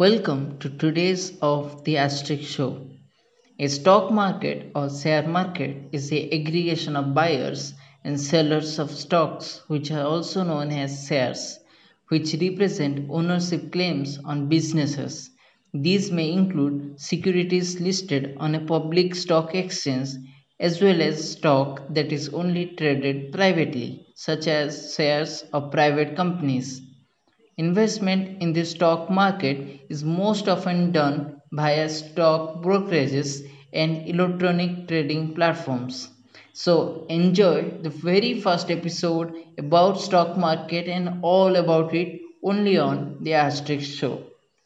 Welcome to today's of the Asterisk Show. A stock market or share market is the aggregation of buyers and sellers of stocks, which are also known as shares, which represent ownership claims on businesses. These may include securities listed on a public stock exchange as well as stock that is only traded privately, such as shares of private companies. Investment in the stock market is most often done via stock brokerages and electronic trading platforms. So enjoy the very first episode about stock market and all about it only on the Asterisk Show.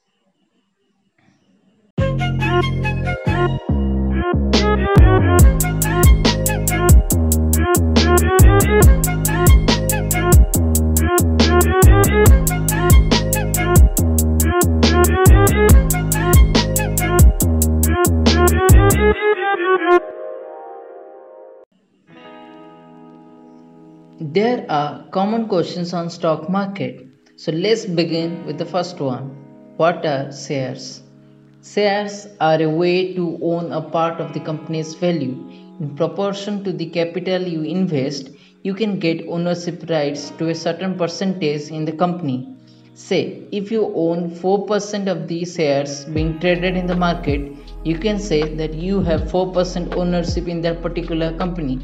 There are common questions on stock market. So let's begin with the first one. What are shares? Shares are a way to own a part of the company's value. In proportion to the capital you invest, you can get ownership rights to a certain percentage in the company. Say, if you own 4% of the shares being traded in the market, you can say that you have 4% ownership in that particular company.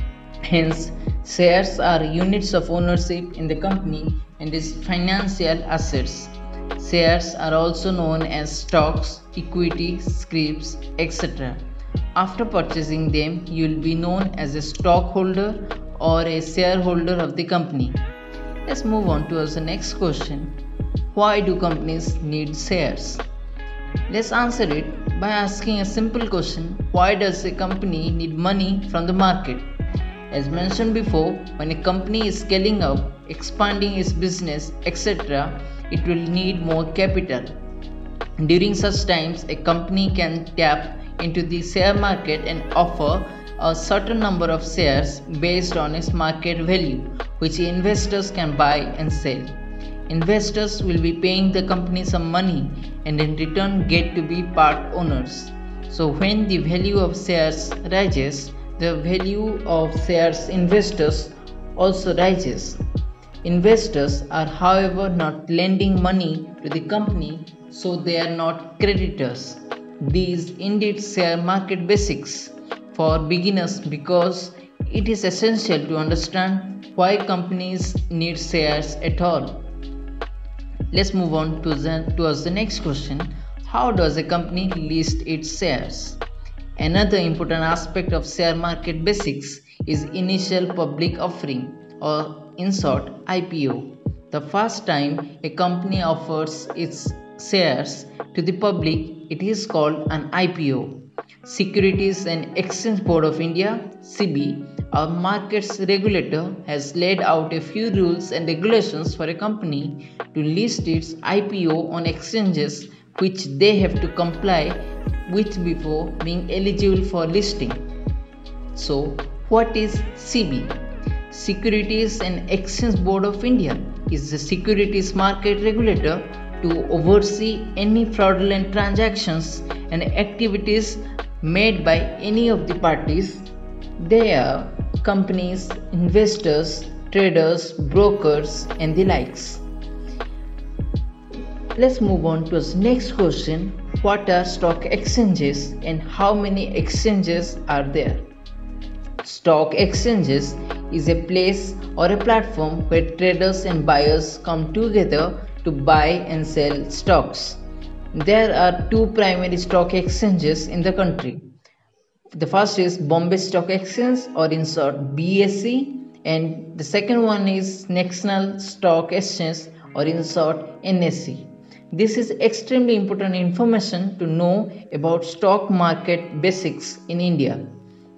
Hence, shares are units of ownership in the company and its financial assets. Shares are also known as stocks, equity, scrips, etc. After purchasing them, you will be known as a stockholder or a shareholder of the company. Let's move on to the next question. Why do companies need shares? Let's answer it by asking a simple question. Why does a company need money from the market? As mentioned before, when a company is scaling up, expanding its business, etc., it will need more capital. During such times, a company can tap into the share market and offer a certain number of shares based on its market value, which investors can buy and sell. Investors will be paying the company some money and in return get to be part owners. So when the value of shares rises, the value of shares investors also rises. Investors are, however, not lending money to the company, so they are not creditors. These indeed share market basics for beginners because it is essential to understand why companies need shares at all. Let's move on towards the next question. How does a company list its shares? Another important aspect of share market basics is initial public offering, or in short IPO. The first time a company offers its shares to the public, it is called an IPO. Securities and Exchange Board of India (SEBI), our markets regulator, has laid out a few rules and regulations for a company to list its IPO on exchanges which they have to comply with before being eligible for listing. So, what is SEBI? Securities and Exchange Board of India is the securities market regulator to oversee any fraudulent transactions and activities made by any of the parties. They are companies, investors, traders, brokers, and the likes. Let's move on to the next question. What are stock exchanges and how many exchanges are there? Stock exchanges is a place or a platform where traders and buyers come together to buy and sell stocks. There are two primary stock exchanges in the country. The first is Bombay Stock Exchange, or in short BSE, and the second one is National Stock Exchange, or in short NSE. This is extremely important information to know about stock market basics in India.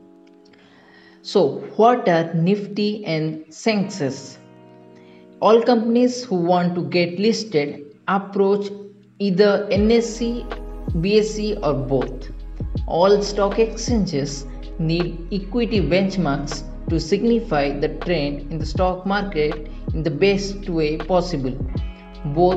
So, what are Nifty and Sensex? All companies who want to get listed approach either NSE, BSE, or both. All stock exchanges need equity benchmarks to signify the trend in the stock market in the best way possible. Both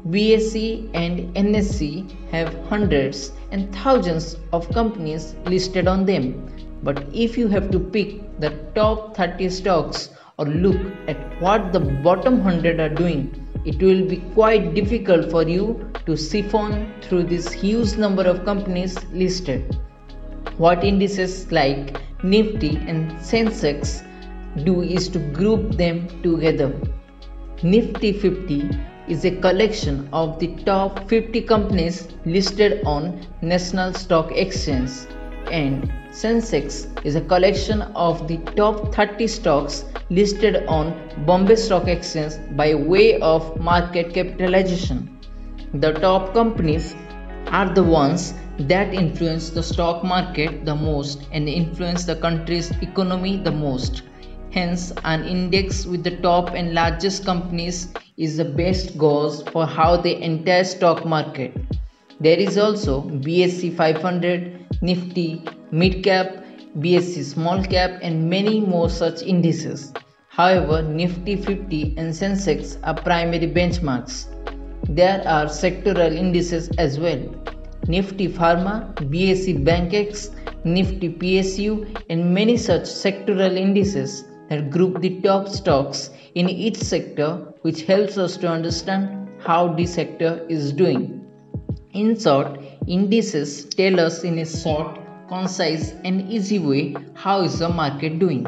BSE and NSE have hundreds and thousands of companies listed on them. But if you have to pick the top 30 stocks or look at what the bottom 100 are doing, it will be quite difficult for you to siphon through this huge number of companies listed. What indices like Nifty and Sensex do is to group them together. Nifty 50 is a collection of the top 50 companies listed on National Stock Exchange, and Sensex is a collection of the top 30 stocks listed on Bombay Stock Exchange by way of market capitalization. The top companies are the ones that influence the stock market the most and influence the country's economy the most. Hence, an index with the top and largest companies is the best gauge for how the entire stock market. There is also BSE 500, Nifty, Mid Cap, BSE Small Cap, and many more such indices. However, Nifty 50 and Sensex are primary benchmarks. There are sectoral indices as well. Nifty Pharma, BSE BankX, Nifty PSU, and many such sectoral indices that group the top stocks in each sector, which helps us to understand how the sector is doing. In short, indices tell us in a short, concise, and easy way how is the market doing.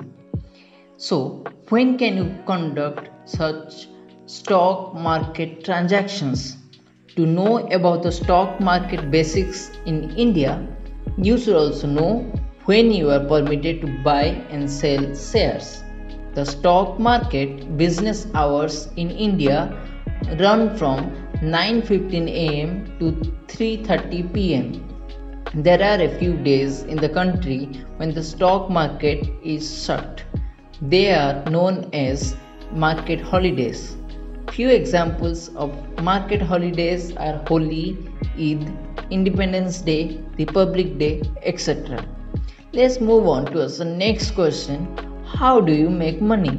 So, when can you conduct such stock market transactions? To know about the stock market basics in India, you should also know when you are permitted to buy and sell shares. The stock market business hours in India run from 9:15 am to 3:30 pm. There are a few days in the country when the stock market is shut. They are known as market holidays. Few examples of market holidays are Holi, Eid, Independence Day, Republic Day, etc. Let's move on to the next question. How do you make money?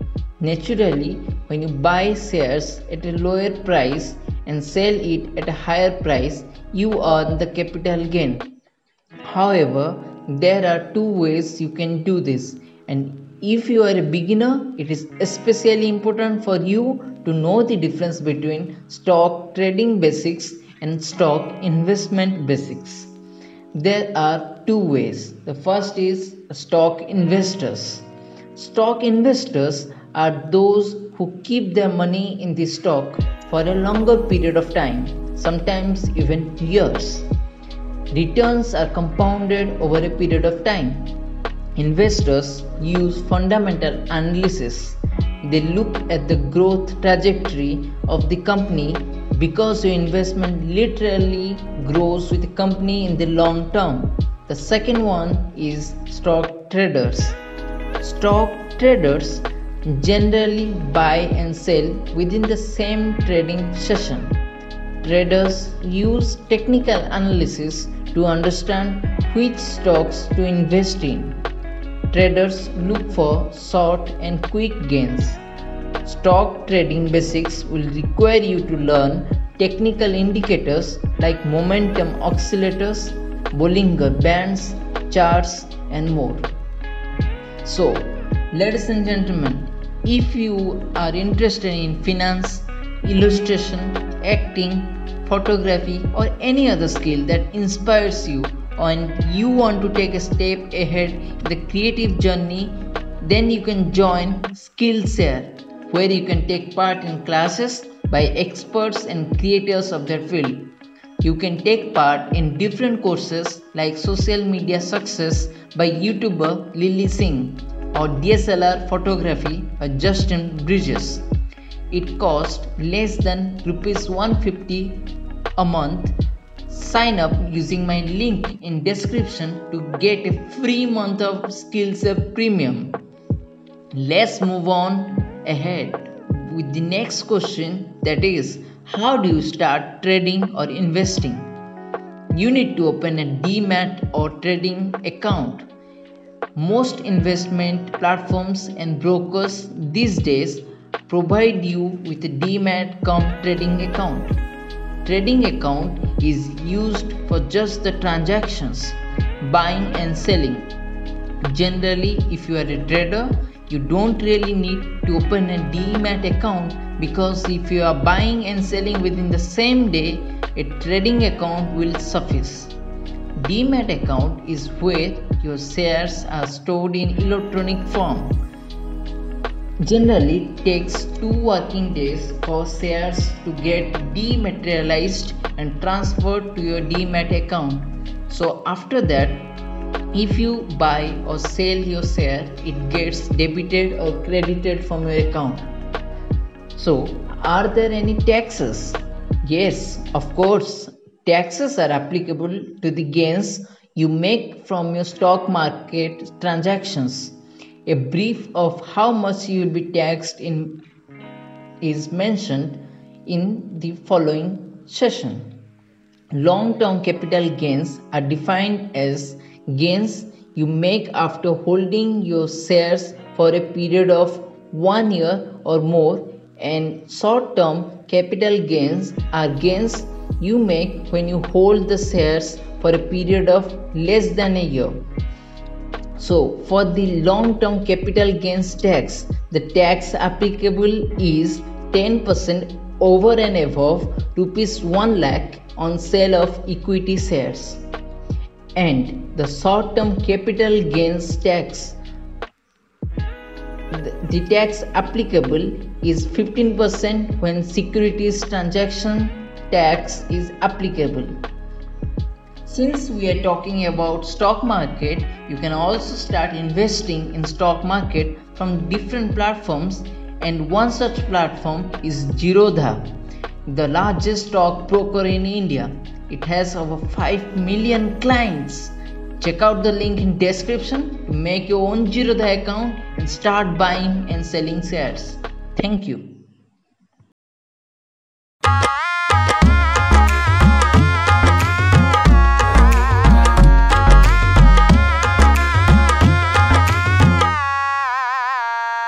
Naturally, when you buy shares at a lower price and sell it at a higher price, you earn the capital gain. However, there are two ways you can do this, and if you are a beginner, it is especially important for you to know the difference between stock trading basics and stock investment basics. There are two ways. The first is stock investors. Stock investors are those who keep their money in the stock for a longer period of time, sometimes even years. Returns are compounded over a period of time. Investors use fundamental analysis. They look at the growth trajectory of the company because your investment literally grows with the company in the long term. The second one is stock traders. Stock traders generally buy and sell within the same trading session. Traders use technical analysis to understand which stocks to invest in. Traders look for short and quick gains. Stock trading basics will require you to learn technical indicators like momentum oscillators, Bollinger Bands, charts, and more. So, ladies and gentlemen, if you are interested in finance, illustration, acting, photography, or any other skill that inspires you and you want to take a step ahead in the creative journey, then you can join Skillshare, where you can take part in classes by experts and creators of their field. You can take part in different courses like Social Media Success by YouTuber Lily Singh or DSLR Photography by Justin Bridges. It costs less than Rs 150 a month. Sign up using my link in description to get a free month of Skillshare Premium. Let's move on ahead with the next question, that is, how do you start trading or investing? You need to open a demat or trading account. Most investment platforms and brokers these days provide you with a demat cum trading account. trading account is used for just the transactions, buying and selling. Generally, if you are a trader, you don't really need to open a demat account, because if you are buying and selling within the same day, a trading account will suffice. Demat account is where your shares are stored in electronic form. Generally, it takes 2 working days for shares to get dematerialized and transferred to your demat account. So after that, if you buy or sell your share, it gets debited or credited from your account. So, are there any taxes? Yes, of course. Taxes are applicable to the gains you make from your stock market transactions. A brief of how much you will be taxed in is mentioned in the following session. Long-term capital gains are defined as gains you make after holding your shares for a period of 1 year or more, and short-term capital gains are gains you make when you hold the shares for a period of less than a year. So, for the long-term capital gains tax, the tax applicable is 10% over and above rupees 1 lakh on sale of equity shares. And the short-term capital gains tax, the tax applicable is 15% when securities transaction tax is applicable. Since we are talking about stock market, you can also start investing in stock market from different platforms, and one such platform is Zerodha, the largest stock broker in India. It has over 5 million clients. Check out the link in description to make your own Zerodha account and start buying and selling shares. Thank you.